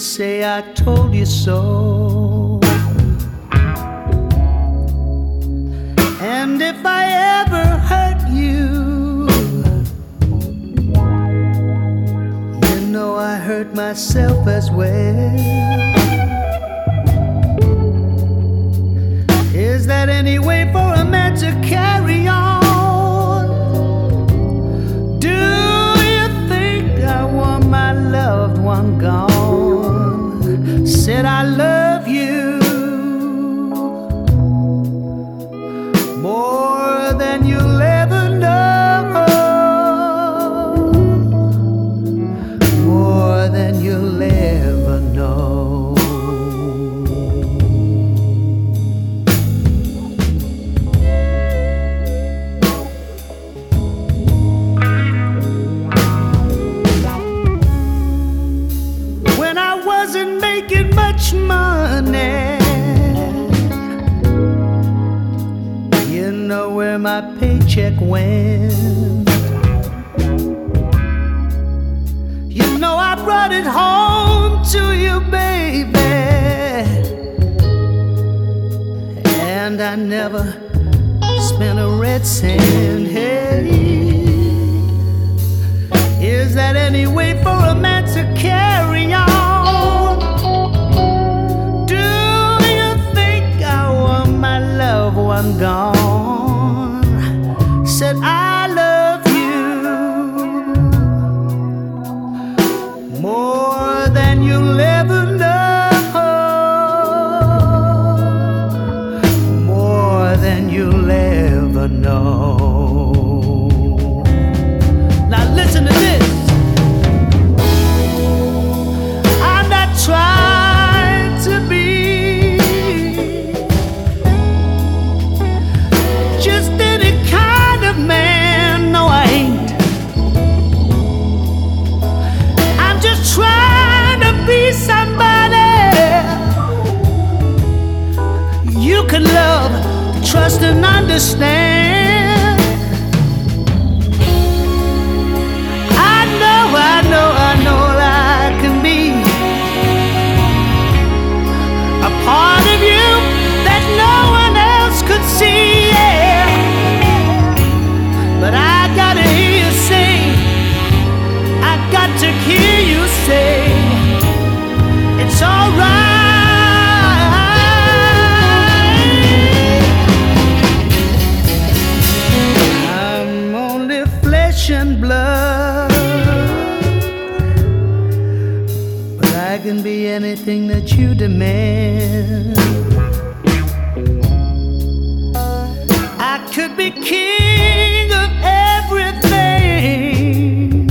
say I told you so. And if I ever hurt you, you know I hurt myself as well. Is that any way for a man to carry on? Do you think I want my loved one gone? Said I love you more than you'll ever know, more than you'll ever know. When I wasn't making much money, you know where my paycheck went. You know I brought it home to you, baby, and I never spent a red cent. Hey, is that any way for a man to carry on? Do you think I want my loved one gone? Said I love you more than you'll ever know, more than you'll ever know. Now listen to this. I'm not trying to be just any kind of man. No, I ain't. I'm just trying to be somebody you can love, trust, and understand. I know I can be a part of you that no one else could see, yeah. But I gotta hear you say, I got to hear you say, it's alright. I'm only flesh and blood, but I can be anything that you demand. I could be king of everything,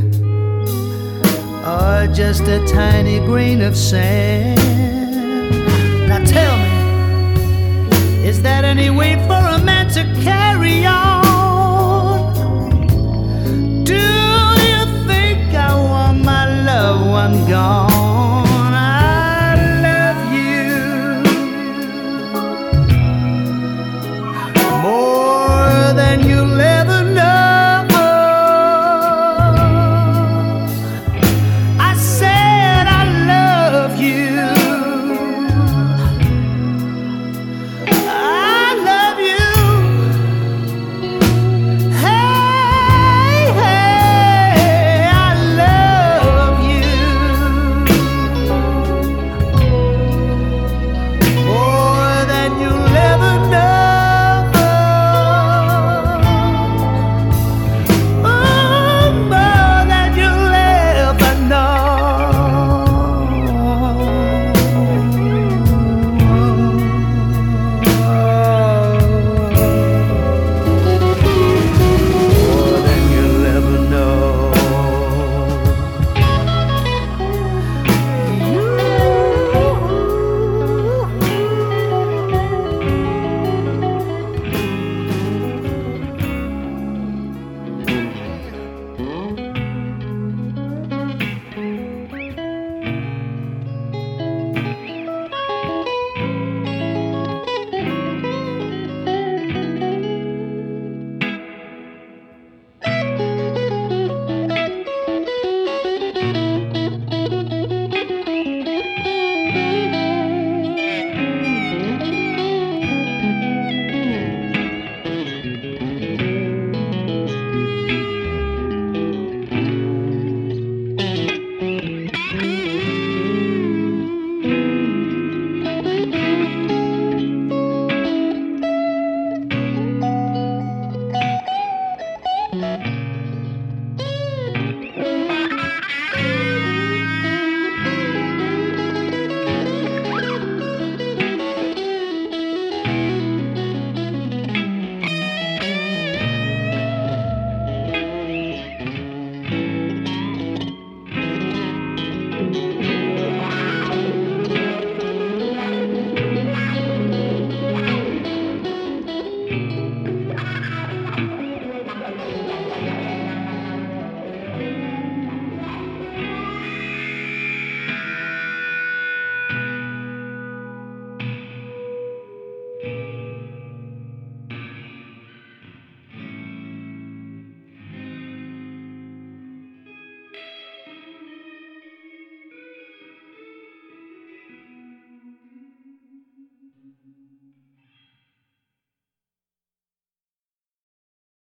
or just a tiny grain of sand. Now tell me, is that any way for